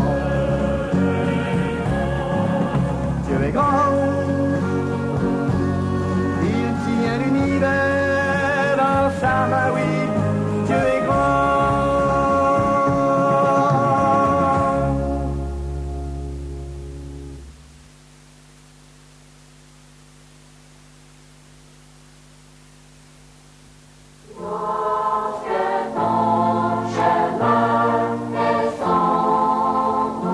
Dieu est grand. Il tient l'univers dans sa main, oui. Dieu est grand. Lorsque ton chemin descend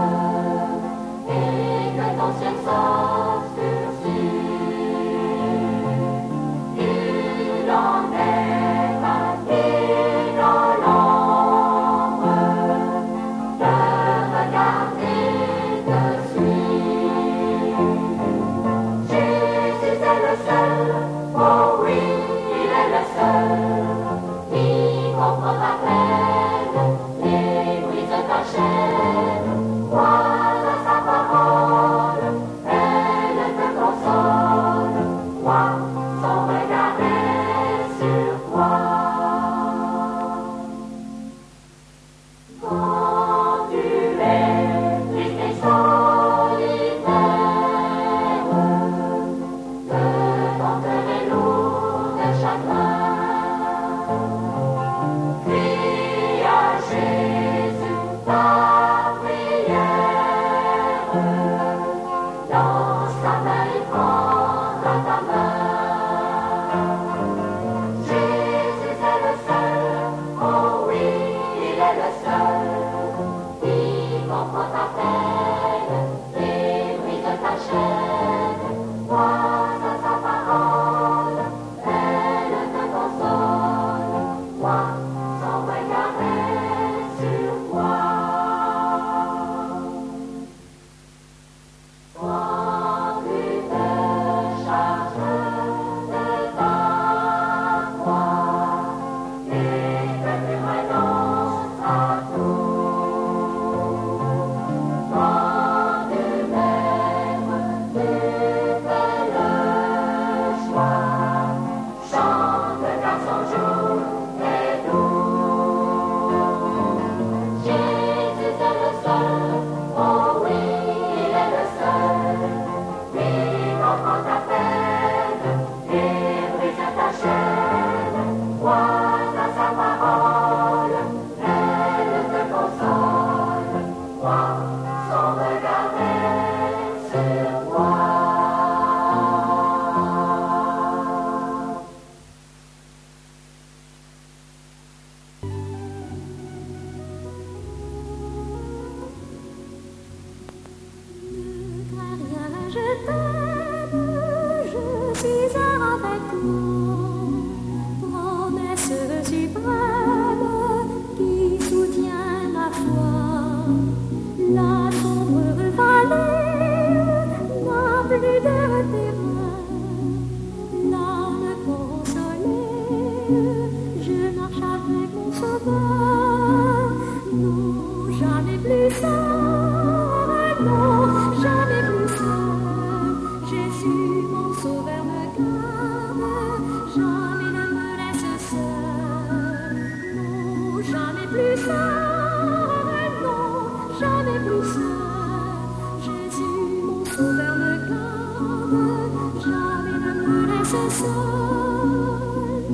avec toi, promesse suprême qui soutient ma foi. La sombre vallée n'a plus de terrain, l'âme consolée, je marche avec mon sauveur. Non, jamais plus seul, non, jamais plus seul. Jésus, mon sauveur, me garde, jamais ne me laisse seul. Non, jamais plus seul, non, jamais plus seul. Jésus, mon sauveur, me garde, jamais ne me laisse seul.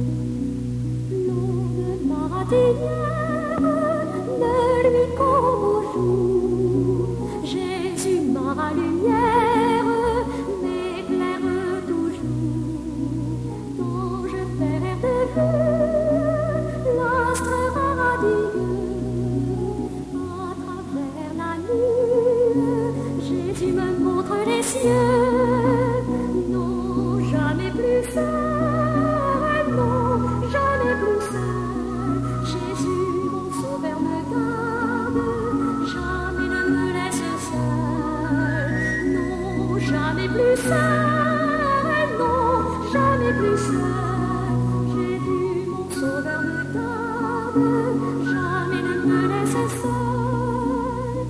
L'onde maratinière ne lui comme au jour. Jésus, ma lumière, m'éclaire toujours. Quand je perds de vue l'astre radieux, à travers la nuit, Jésus me montre les cieux. Non, jamais plus seul, non, jamais plus seul. Jésus, mon sauveur, me garde, jamais ne me laisse seul. Non, jamais plus seul, non, jamais plus seul. Jésus, mon sauveur, me garde, jamais ne me laisse seul.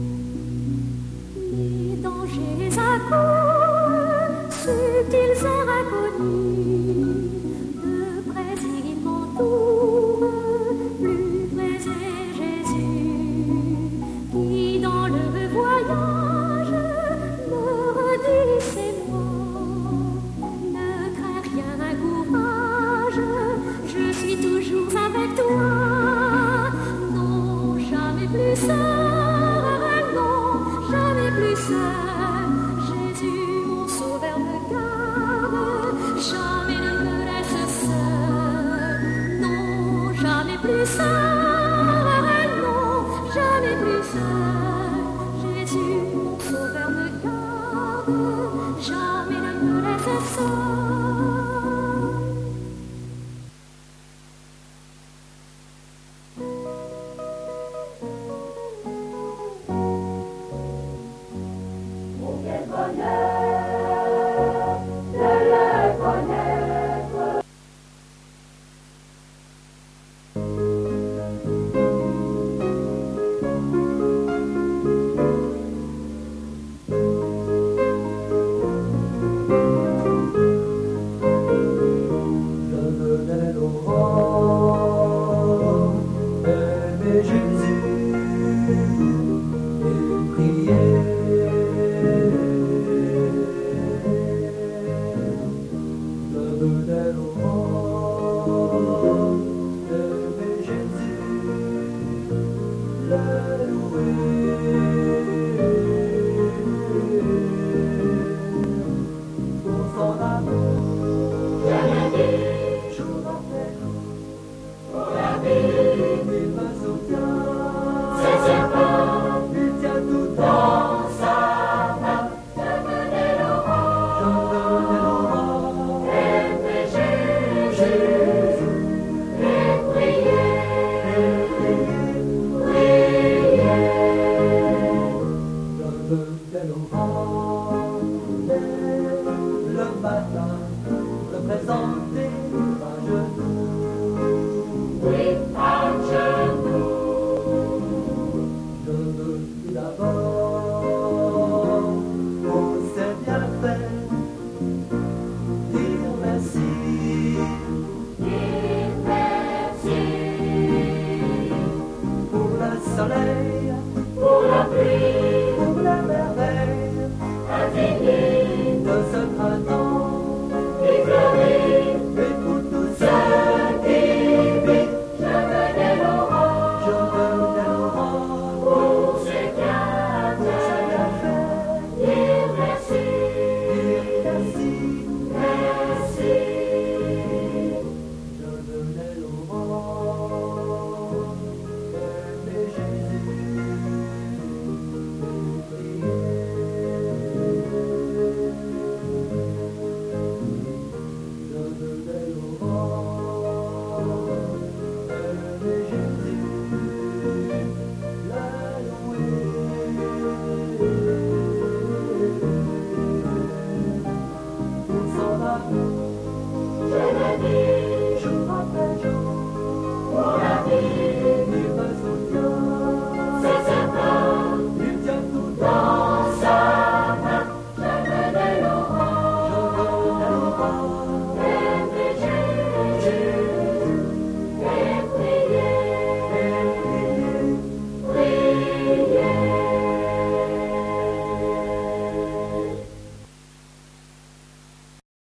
Les dangers accourent, subtils et inconnus, de près ils m'entourent, plus près est Jésus, qui dans le voyage me redit c'est moi. Ne crains rien, courage, je suis toujours avec toi. Non, jamais plus seul, non, jamais plus seul. Jésus, mon sauveur, me garde, jamais ne me laisse seul. Non, jamais plus seul, non, jamais plus seul. Jésus, mon sauveur, me garde, jamais